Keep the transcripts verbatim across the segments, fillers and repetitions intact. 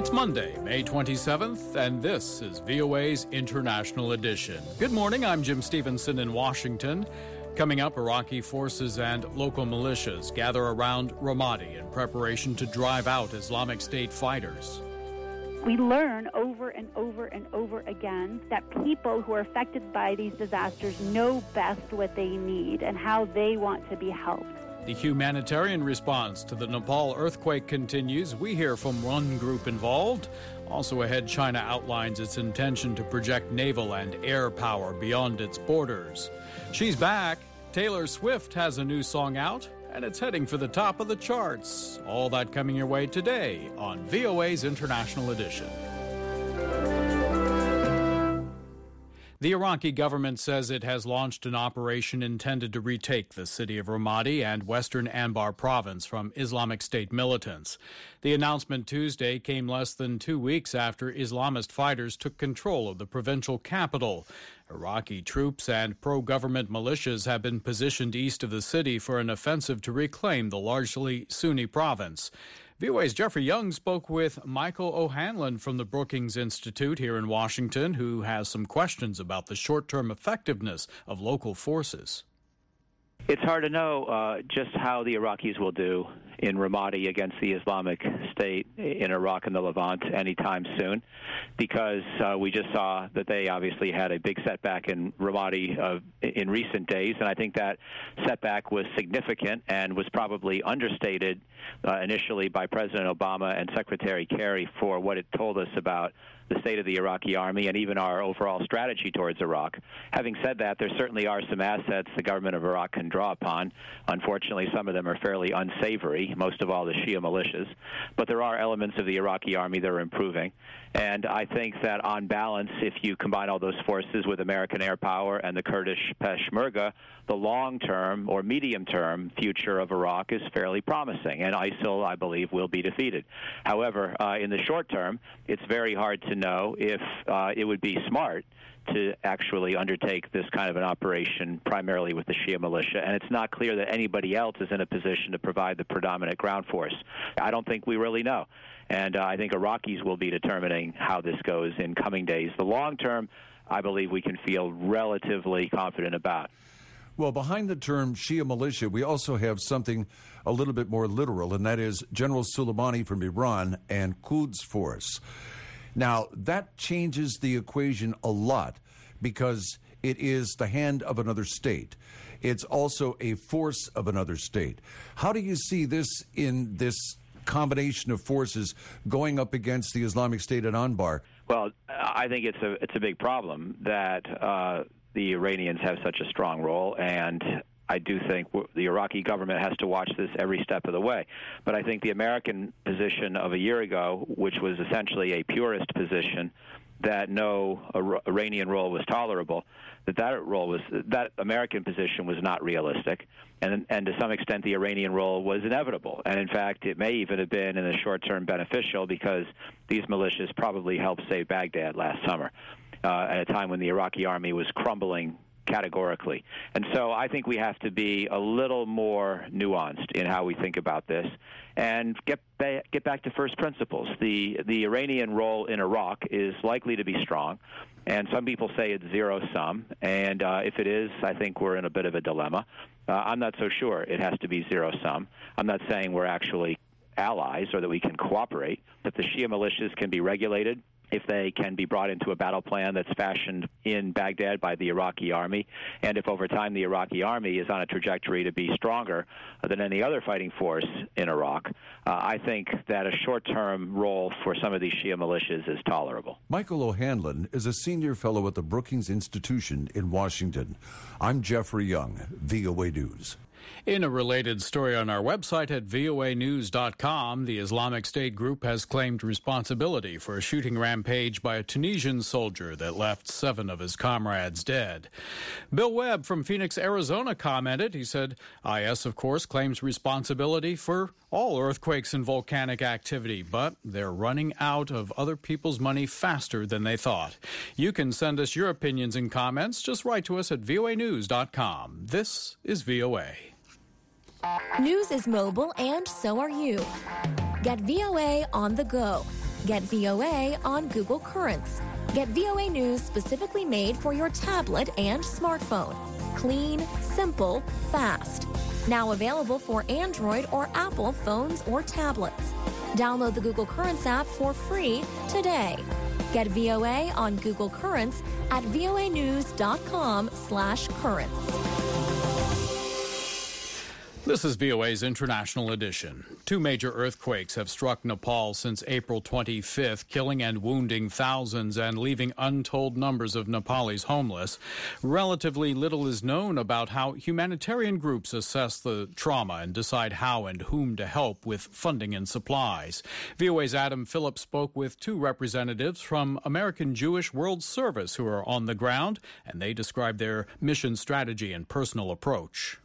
It's Monday, May twenty-seventh, and this is V O A's International Edition. Good morning, I'm Jim Stevenson in Washington. Coming up, Iraqi forces and local militias gather around Ramadi in preparation to drive out Islamic State fighters. We learn over and over and over again that people who are affected by these disasters know best what they need and how they want to be helped. The humanitarian response to the Nepal earthquake continues. We hear from one group involved. Also ahead, China outlines its intention to project naval and air power beyond its borders. She's back. Taylor Swift has a new song out, and it's heading for the top of the charts. All that coming your way today on V O A's International Edition. The Iraqi government says it has launched an operation intended to retake the city of Ramadi and western Anbar province from Islamic State militants. The announcement Tuesday came less than two weeks after Islamist fighters took control of the provincial capital. Iraqi troops and pro-government militias have been positioned east of the city for an offensive to reclaim the largely Sunni province. V O A's Jeffrey Young spoke with Michael O'Hanlon from the Brookings Institute here in Washington, who has some questions about the short-term effectiveness of local forces. It's hard to know uh, just how the Iraqis will do in Ramadi against the Islamic State in Iraq and the Levant anytime soon, because uh, we just saw that they obviously had a big setback in Ramadi uh, in recent days, and I think that setback was significant and was probably understated uh, initially by President Obama and Secretary Kerry for what it told us about the state of the Iraqi army and even our overall strategy towards Iraq. Having said that, there certainly are some assets the government of Iraq can draw upon. Unfortunately, some of them are fairly unsavory, most of all the Shia militias. But there are elements of the Iraqi army that are improving. And I think that on balance, if you combine all those forces with American air power and the Kurdish Peshmerga, the long-term or medium-term future of Iraq is fairly promising. And ISIL, I believe, will be defeated. However, uh, in the short term, it's very hard to know if uh, it would be smart to actually undertake this kind of an operation primarily with the Shia militia, and it's not clear that anybody else is in a position to provide the predominant ground force. I don't think we really know, and uh, I think Iraqis will be determining how this goes in coming days. The long term, I believe we can feel relatively confident about. Well, behind the term Shia militia, we also have something a little bit more literal, and that is General Soleimani from Iran and Quds Force. Now, that changes the equation a lot because it is the hand of another state. It's also a force of another state. How do you see this in this combination of forces going up against the Islamic State at Anbar? Well, I think it's a it's a big problem that uh, the Iranians have such a strong role, and I do think the Iraqi government has to watch this every step of the way. But I think the American position of a year ago, which was essentially a purist position that no Iranian role was tolerable, that that role was that American position was not realistic, and and to some extent the Iranian role was inevitable. And in fact, it may even have been in the short term beneficial because these militias probably helped save Baghdad last summer uh, at a time when the Iraqi army was crumbling categorically. And so I think we have to be a little more nuanced in how we think about this and get ba- get back to first principles. The the Iranian role in Iraq is likely to be strong, and some people say it's zero-sum, and uh, if it is, I think we're in a bit of a dilemma. Uh, I'm not so sure it has to be zero-sum. I'm not saying we're actually allies or that we can cooperate, that the Shia militias can be regulated, if they can be brought into a battle plan that's fashioned in Baghdad by the Iraqi army, and if over time the Iraqi army is on a trajectory to be stronger than any other fighting force in Iraq, uh, I think that a short-term role for some of these Shia militias is tolerable. Michael O'Hanlon is a senior fellow at the Brookings Institution in Washington. I'm Jeffrey Young, V O A News. In a related story on our website at V O A news dot com, the Islamic State group has claimed responsibility for a shooting rampage by a Tunisian soldier that left seven of his comrades dead. Bill Webb from Phoenix, Arizona commented. He said, I S, of course, claims responsibility for all earthquakes and volcanic activity, but they're running out of other people's money faster than they thought. You can send us your opinions and comments. Just write to us at V O A news dot com. This is V O A. News is mobile, and so are you. Get V O A on the go. Get V O A on Google Currents. Get V O A News specifically made for your tablet and smartphone. Clean, simple, fast. Now available for Android or Apple phones or tablets. Download the Google Currents app for free today. Get V O A on Google Currents at voanews.com slash currents. This is V O A's International Edition. Two major earthquakes have struck Nepal since April twenty-fifth, killing and wounding thousands and leaving untold numbers of Nepalis homeless. Relatively little is known about how humanitarian groups assess the trauma and decide how and whom to help with funding and supplies. V O A's Adam Phillips spoke with two representatives from American Jewish World Service who are on the ground, and they described their mission strategy and personal approach.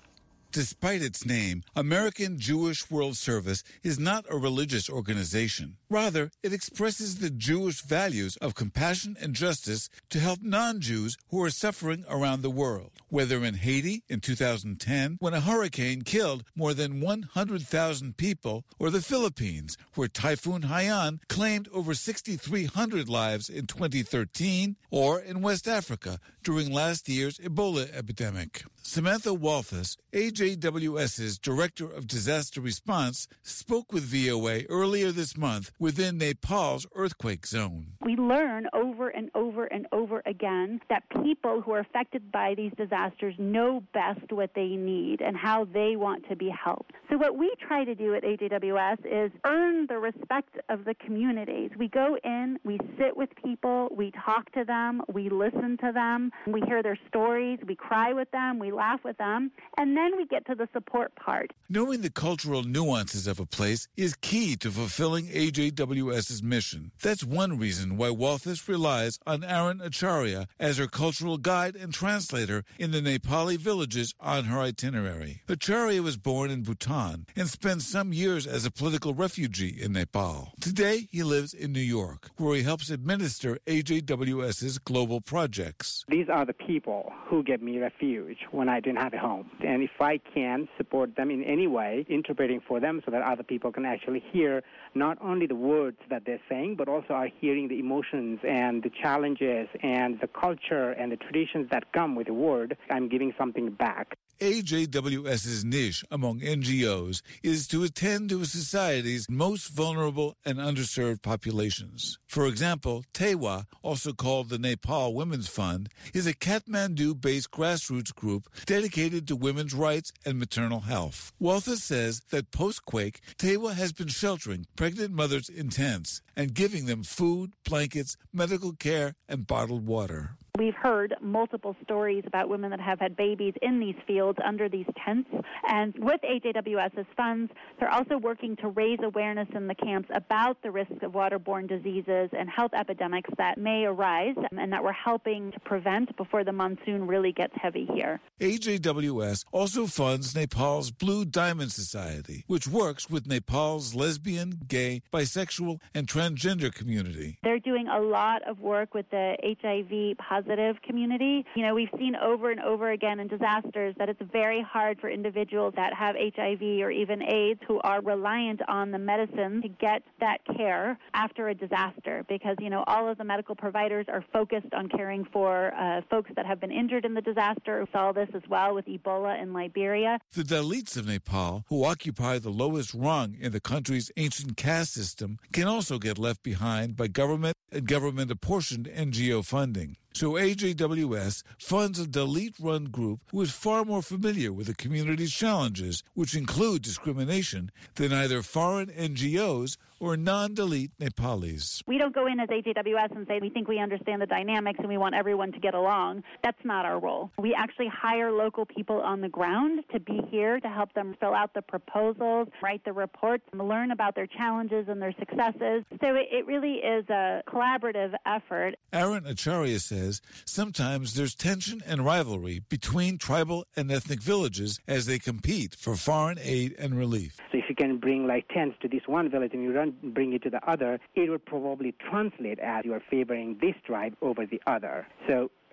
Despite its name, American Jewish World Service is not a religious organization. Rather, it expresses the Jewish values of compassion and justice to help non-Jews who are suffering around the world. Whether in Haiti in two thousand ten, when a hurricane killed more than one hundred thousand people, or the Philippines, where Typhoon Haiyan claimed over six thousand three hundred lives in twenty thirteen, or in West Africa during last year's Ebola epidemic. Samantha Walthus, A J W S's Director of Disaster Response, spoke with V O A earlier this month within Nepal's earthquake zone. We learn over and over and over again that people who are affected by these disasters know best what they need and how they want to be helped. So what we try to do at A J W S is earn the respect of the communities. We go in, we sit with people, we talk to them, we listen to them, we hear their stories, we cry with them, we laugh with them, and then we get to the support part. Knowing the cultural nuances of a place is key to fulfilling A J W S's mission. That's one reason why Walthus relies on Aaron Acharya as her cultural guide and translator in the Nepali villages on her itinerary. Acharya was born in Bhutan and spent some years as a political refugee in Nepal. Today, he lives in New York, where he helps administer A J W S's global projects. These are the people who gave me refuge when I didn't have a home. And if I can support them in any way, interpreting for them so that other people can actually hear not only the words that they're saying, but also are hearing the emotions and the challenges and the culture and the traditions that come with the word, I'm giving something back. A J W S's niche among N G Os is to attend to a society's most vulnerable and underserved populations. For example, Tewa, also called the Nepal Women's Fund, is a Kathmandu-based grassroots group dedicated to women's rights and maternal health. Walthus says that post-quake, Tewa has been sheltering pregnant mothers in tents and giving them food, blankets, medical care, and bottled water. We've heard multiple stories about women that have had babies in these fields under these tents. And with A J W S's funds, they're also working to raise awareness in the camps about the risk of waterborne diseases and health epidemics that may arise and that we're helping to prevent before the monsoon really gets heavy here. A J W S also funds Nepal's Blue Diamond Society, which works with Nepal's lesbian, gay, bisexual, and transgender community. They're doing a lot of work with the H I V positive community. You know, we've seen over and over again in disasters that it's very hard for individuals that have H I V or even AIDS who are reliant on the medicine to get that care after a disaster because, you know, all of the medical providers are focused on caring for uh, folks that have been injured in the disaster. We saw this as well with Ebola in Liberia. The Dalits of Nepal, who occupy the lowest rung in the country's ancient caste system, can also get left behind by government and government-apportioned N G O funding. So A J W S funds a Dalit-run group who is far more familiar with the community's challenges, which include discrimination, than either foreign N G Os or non-Dalit Nepalis. We don't go in as A J W S and say we think we understand the dynamics and we want everyone to get along. That's not our role. We actually hire local people on the ground to be here to help them fill out the proposals, write the reports, learn about their challenges and their successes. So it, it really is a collaborative effort. Aaron Acharya says sometimes there's tension and rivalry between tribal and ethnic villages as they compete for foreign aid and relief. So if you can bring like tents to this one village and you don't bring it to the other, it would probably translate as you are favoring this tribe over the other. So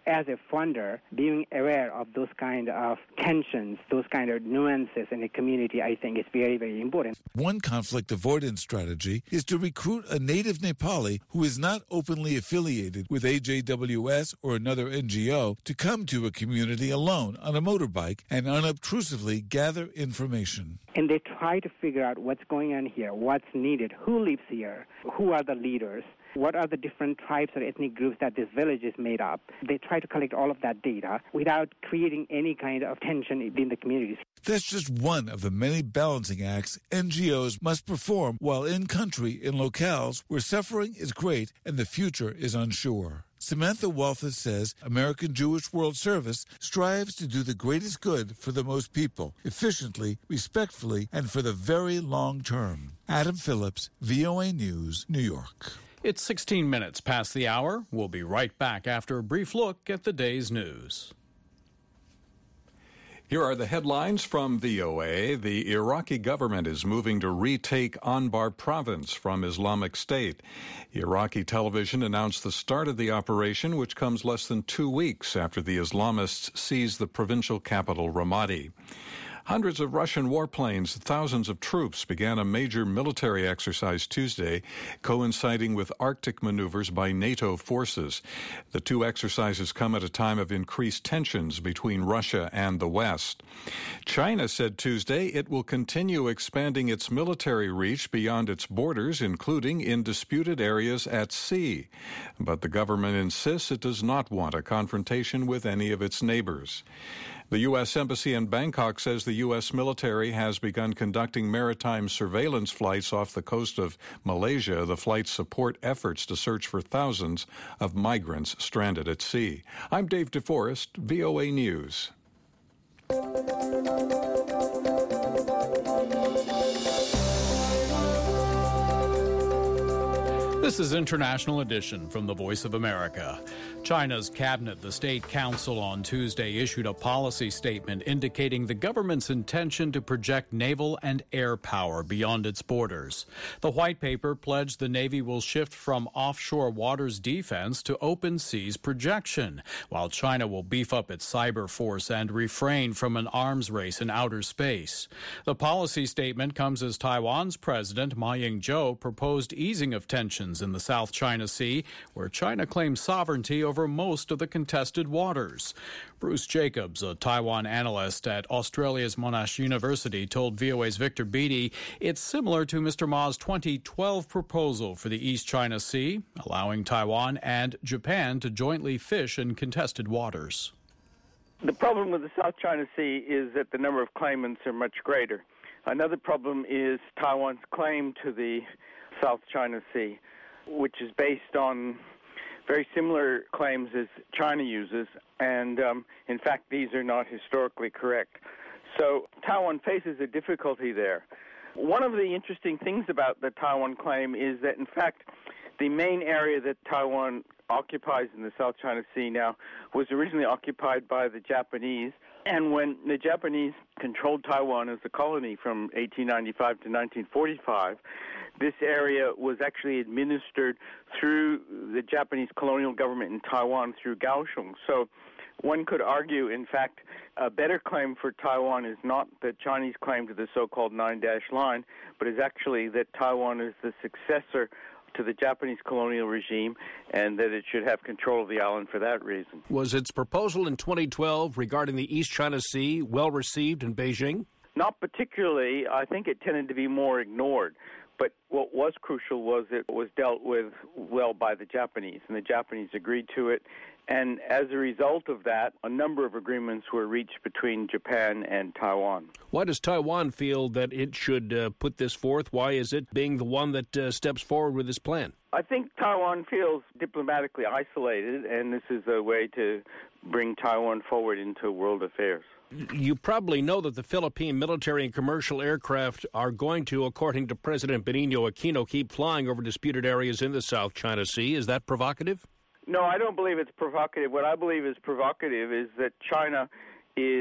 as a funder, being aware of those kind of tensions, those kind of nuances in the community, I think is very, very important. One conflict avoidance strategy is to recruit a native Nepali who is not openly affiliated with A J W S or another N G O to come to a community alone on a motorbike and unobtrusively gather information. And they try to figure out what's going on here, what's needed, who lives here, who are the leaders, what are the different tribes or ethnic groups that this village is made up. They try to collect all of that data without creating any kind of tension in the communities. That's just one of the many balancing acts N G Os must perform while in country in locales where suffering is great and the future is unsure. Samantha Walther says American Jewish World Service strives to do the greatest good for the most people, efficiently, respectfully, and for the very long term. Adam Phillips, V O A News, New York. It's sixteen minutes past the hour. We'll be right back after a brief look at the day's news. Here are the headlines from V O A. The Iraqi government is moving to retake Anbar province from Islamic State. Iraqi television announced the start of the operation, which comes less than two weeks after the Islamists seized the provincial capital, Ramadi. Hundreds of Russian warplanes, thousands of troops began a major military exercise Tuesday, coinciding with Arctic maneuvers by NATO forces. The two exercises come at a time of increased tensions between Russia and the West. China said Tuesday it will continue expanding its military reach beyond its borders, including in disputed areas at sea. But the government insists it does not want a confrontation with any of its neighbors. The U S Embassy in Bangkok says the U S military has begun conducting maritime surveillance flights off the coast of Malaysia. The flights support efforts to search for thousands of migrants stranded at sea. I'm Dave DeForest, V O A News. This is International Edition from the Voice of America. China's cabinet, the State Council, on Tuesday issued a policy statement indicating the government's intention to project naval and air power beyond its borders. The white paper pledged the Navy will shift from offshore waters defense to open seas projection, while China will beef up its cyber force and refrain from an arms race in outer space. The policy statement comes as Taiwan's president, Ma Ying-jeou, proposed easing of tensions in the South China Sea, where China claims sovereignty over most of the contested waters. Bruce Jacobs, a Taiwan analyst at Australia's Monash University, told V O A's Victor Beattie it's similar to Mister Ma's twenty twelve proposal for the East China Sea, allowing Taiwan and Japan to jointly fish in contested waters. The problem with the South China Sea is that the number of claimants are much greater. Another problem is Taiwan's claim to the South China Sea, which is based on very similar claims as China uses, and um, in fact, these are not historically correct. So Taiwan faces a difficulty there. One of the interesting things about the Taiwan claim is that, in fact, the main area that Taiwan occupies in the South China Sea now was originally occupied by the Japanese, and when the Japanese controlled Taiwan as a colony from eighteen ninety-five to nineteen forty-five, this area was actually administered through the Japanese colonial government in Taiwan through Kaohsiung. So one could argue, in fact, a better claim for Taiwan is not the Chinese claim to the so-called nine-dash line, but is actually that Taiwan is the successor to the Japanese colonial regime and that it should have control of the island for that reason. Was its proposal in twenty twelve regarding the East China Sea well received in Beijing? Not particularly. I think it tended to be more ignored. But what was crucial was it was dealt with well by the Japanese, and the Japanese agreed to it. And as a result of that, a number of agreements were reached between Japan and Taiwan. Why does Taiwan feel that it should uh, put this forth? Why is it being the one that uh, steps forward with this plan? I think Taiwan feels diplomatically isolated, and this is a way to bring Taiwan forward into world affairs. You probably know that the Philippine military and commercial aircraft are going to, according to President Benigno Aquino, keep flying over disputed areas in the South China Sea. Is that provocative? No, I don't believe it's provocative. What I believe is provocative is that China is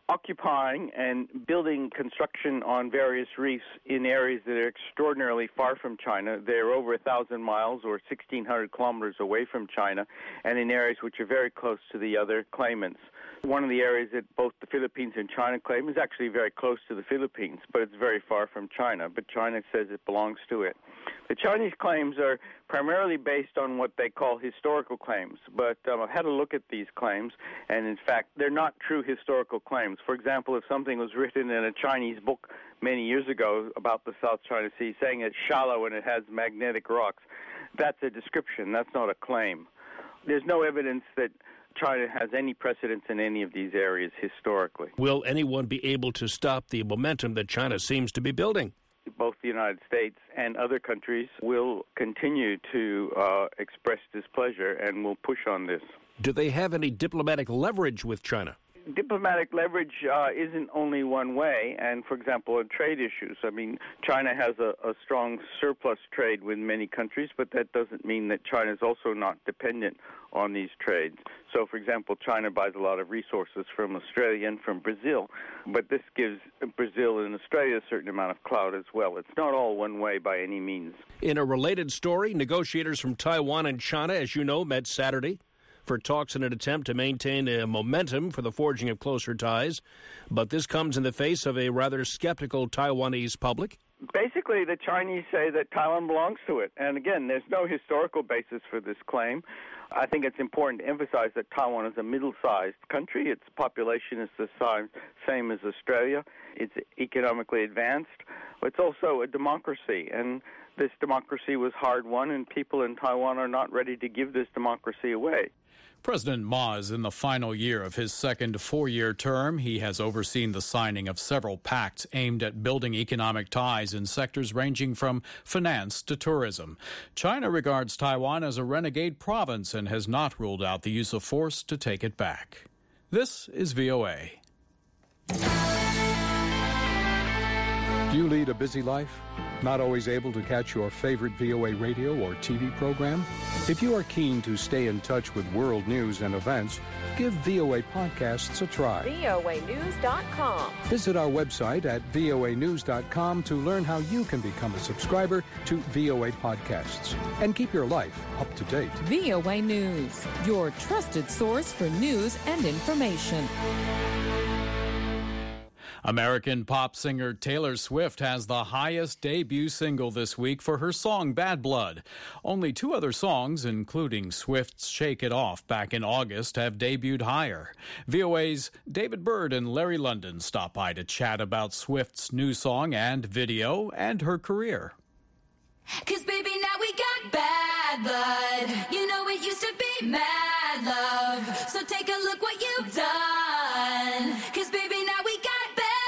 occupying and building construction on various reefs in areas that are extraordinarily far from China. They're over one thousand miles or sixteen hundred kilometers away from China, and in areas which are very close to the other claimants. One of the areas that both the Philippines and China claim is actually very close to the Philippines, but it's very far from China. But China says it belongs to it. The Chinese claims are primarily based on what they call historical claims, but um, I've had a look at these claims, and in fact, they're not true historical claims. For example, if something was written in a Chinese book many years ago about the South China Sea, saying it's shallow and it has magnetic rocks, that's a description, that's not a claim. There's no evidence that China has any precedence in any of these areas historically. Will anyone be able to stop the momentum that China seems to be building? Both the United States and other countries will continue to uh, express displeasure and will push on this. Do they have any diplomatic leverage with China? Diplomatic leverage uh, isn't only one way, and for example, on trade issues. I mean, China has a, a strong surplus trade with many countries, but that doesn't mean that China is also not dependent on these trades. So, for example, China buys a lot of resources from Australia and from Brazil, but this gives Brazil and Australia a certain amount of clout as well. It's not all one way by any means. In a related story, negotiators from Taiwan and China, as you know, met Saturday for talks in an attempt to maintain a momentum for the forging of closer ties. But this comes in the face of a rather skeptical Taiwanese public. Basically, the Chinese say that Taiwan belongs to it. And again, there's no historical basis for this claim. I think it's important to emphasize that Taiwan is a middle-sized country. Its population is the same as Australia. It's economically advanced. It's also a democracy, and this democracy was hard-won, and people in Taiwan are not ready to give this democracy away. President Ma is in the final year of his second four-year term. He has overseen the signing of several pacts aimed at building economic ties in sectors ranging from finance to tourism. China regards Taiwan as a renegade province and has not ruled out the use of force to take it back. This is V O A. Do you lead a busy life? Not always able to catch your favorite V O A radio or T V program? If you are keen to stay in touch with world news and events, give V O A Podcasts a try. V O A news dot com. Visit our website at V O A news dot com to learn how you can become a subscriber to V O A Podcasts and keep your life up to date. V O A News, your trusted source for news and information. American pop singer Taylor Swift has the highest debut single this week for her song Bad Blood. Only two other songs, including Swift's Shake It Off back in August, have debuted higher. V O A's David Byrd and Larry London stop by to chat about Swift's new song and video and her career. 'Cause baby, now we got bad blood. You know it used to be mad love. So take a look what you've done. 'Cause baby, now we got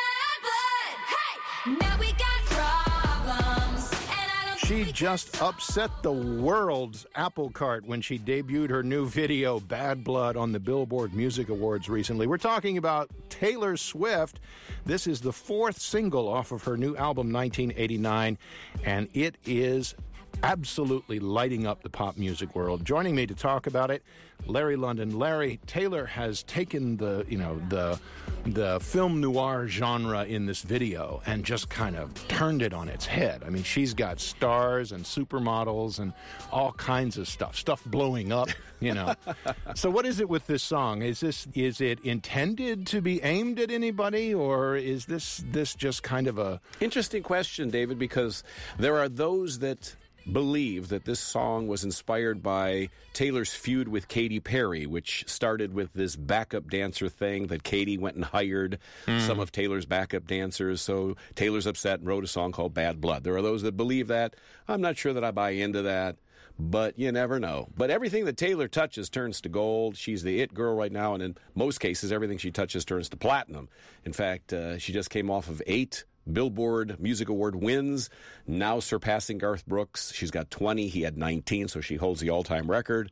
She just upset the world's apple cart when she debuted her new video, Bad Blood, on the Billboard Music Awards recently. We're talking about Taylor Swift. This is the fourth single off of her new album, nineteen eighty-nine, and it is absolutely lighting up the pop music world. Joining me to talk about it, Larry London. Larry, Taylor has taken the, you know, the the film noir genre in this video and just kind of turned it on its head. I mean, she's got stars and supermodels and all kinds of stuff, stuff blowing up, you know. So what is it with this song? Is this is it intended to be aimed at anybody, or is this this just kind of a interesting question, David, because there are those that believe that this song was inspired by Taylor's feud with Katy Perry, which started with this backup dancer thing that Katy went and hired mm. some of Taylor's backup dancers. So Taylor's upset and wrote a song called Bad Blood. There are those that believe that. I'm not sure that I buy into that, but you never know. But everything that Taylor touches turns to gold. She's the it girl right now, and in most cases, everything she touches turns to platinum. In fact, uh, she just came off of eight Billboard Music Award wins, now surpassing Garth Brooks. She's got twenty. He had nineteen, so she holds the all-time record.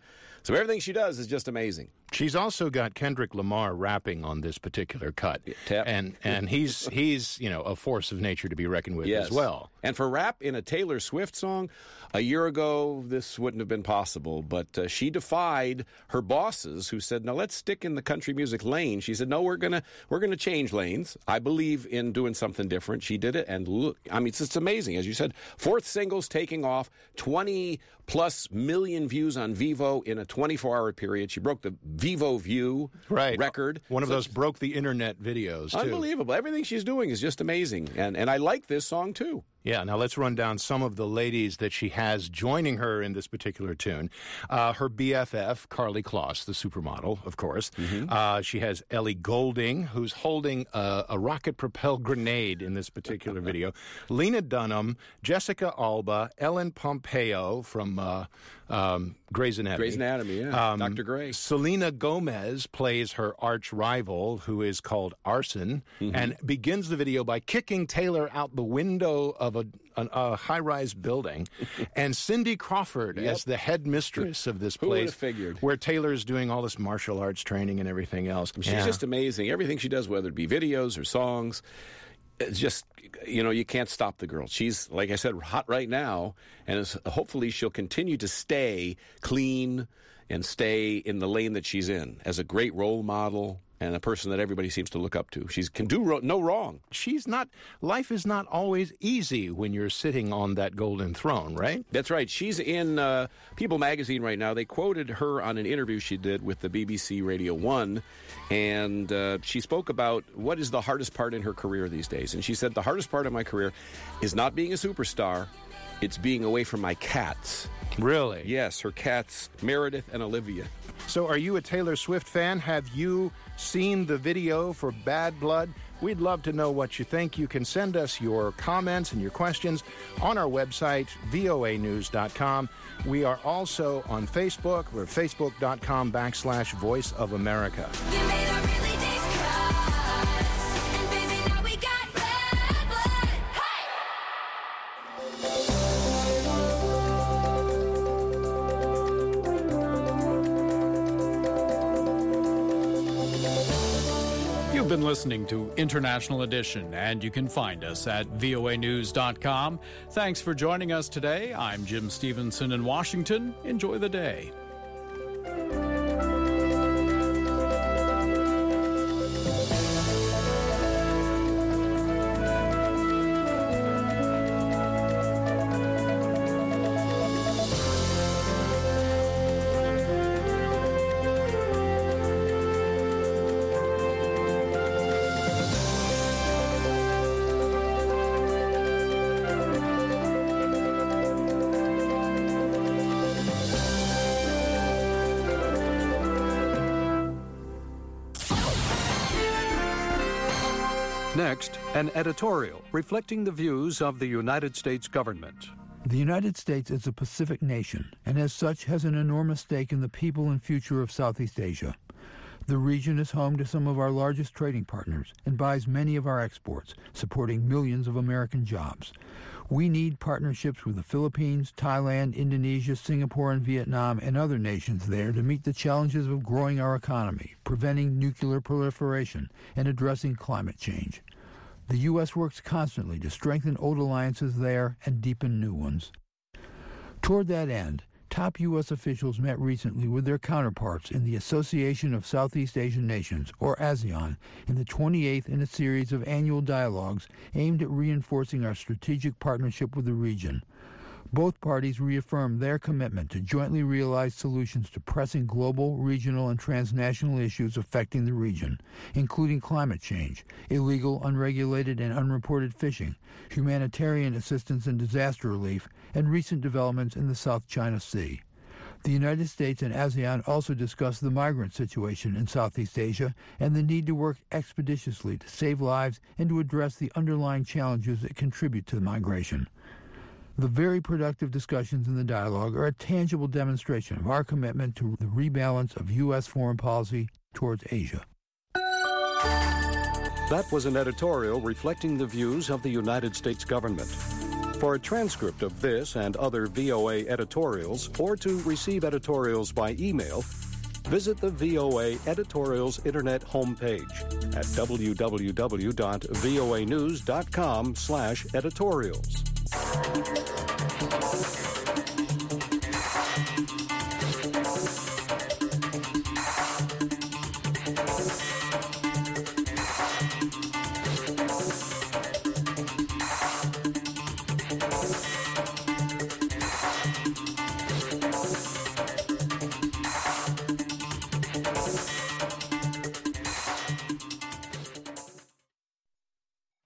So everything she does is just amazing. She's also got Kendrick Lamar rapping on this particular cut, Tap. and and he's he's you know a force of nature to be reckoned with Yes. as well. And for rap in a Taylor Swift song, a year ago this wouldn't have been possible. But uh, she defied her bosses, who said, "No, let's stick in the country music lane." She said, "No, we're gonna we're gonna change lanes. I believe in doing something different." She did it, and look, I mean, it's just amazing, as you said. Fourth single's taking off, twenty plus million views on Vivo in a twenty-four hour period. She broke the Vivo View right. record. One of So those broke the internet videos, too. Unbelievable. Everything she's doing is just amazing. And and I like this song, too. Yeah, now let's run down some of the ladies that she has joining her in this particular tune. Uh, her B F F, Carly Kloss, the supermodel, of course. Mm-hmm. Uh, she has Ellie Goulding, who's holding a, a rocket-propelled grenade in this particular video. Lena Dunham, Jessica Alba, Ellen Pompeo from uh, um, Grey's Anatomy. Grey's Anatomy, yeah. Um, Doctor Grey. Selena Gomez plays her arch rival, who is called Arson, Mm-hmm. and begins the video by kicking Taylor out the window of a, a, a high-rise building, and Cindy Crawford Yep. as the headmistress of this Who would place, have figured? where Taylor's doing all this martial arts training and everything else. She's Yeah. just amazing. Everything she does, whether it be videos or songs, it's just, you know, you can't stop the girl. She's, like I said, hot right now, and it's, hopefully she'll continue to stay clean and stay in the lane that she's in as a great role model and a person that everybody seems to look up to. She can do ro- no wrong. She's not, life is not always easy when you're sitting on that golden throne, right? That's right. She's in uh, People magazine right now. They quoted her on an interview she did with the B B C Radio one, and uh, she spoke about what is the hardest part in her career these days. And she said, the hardest part of my career is not being a superstar. It's being away from my cats. Really? Yes, her cats, Meredith and Olivia. So are you a Taylor Swift fan? Have you seen the video for Bad Blood? We'd love to know what you think. You can send us your comments and your questions on our website, V O A news dot com. We are also on Facebook. We're facebook.com backslash Voice of America. You made a really deep cut, and baby, now we got bad blood. You've been listening to International Edition, and you can find us at V O A news dot com. Thanks for joining us today. I'm Jim Stevenson in Washington. Enjoy the day. Next, an editorial reflecting the views of the United States government. The United States is a Pacific nation, and as such has an enormous stake in the people and future of Southeast Asia. The region is home to some of our largest trading partners and buys many of our exports, supporting millions of American jobs. We need partnerships with the Philippines, Thailand, Indonesia, Singapore, and Vietnam, and other nations there to meet the challenges of growing our economy, preventing nuclear proliferation, and addressing climate change. The U S works constantly to strengthen old alliances there and deepen new ones. Toward that end, top U S officials met recently with their counterparts in the Association of Southeast Asian Nations, or ASEAN, in the twenty-eighth in a series of annual dialogues aimed at reinforcing our strategic partnership with the region. Both parties reaffirmed their commitment to jointly realize solutions to pressing global, regional, and transnational issues affecting the region, including climate change, illegal, unregulated, and unreported fishing, humanitarian assistance and disaster relief, and recent developments in the South China Sea. The United States and ASEAN also discussed the migrant situation in Southeast Asia and the need to work expeditiously to save lives and to address the underlying challenges that contribute to migration. The very productive discussions in the dialogue are a tangible demonstration of our commitment to the rebalance of U S foreign policy towards Asia. That was an editorial reflecting the views of the United States government. For a transcript of this and other V O A editorials, or to receive editorials by email, visit the V O A Editorials Internet homepage at w w w dot voa news dot com slash editorials.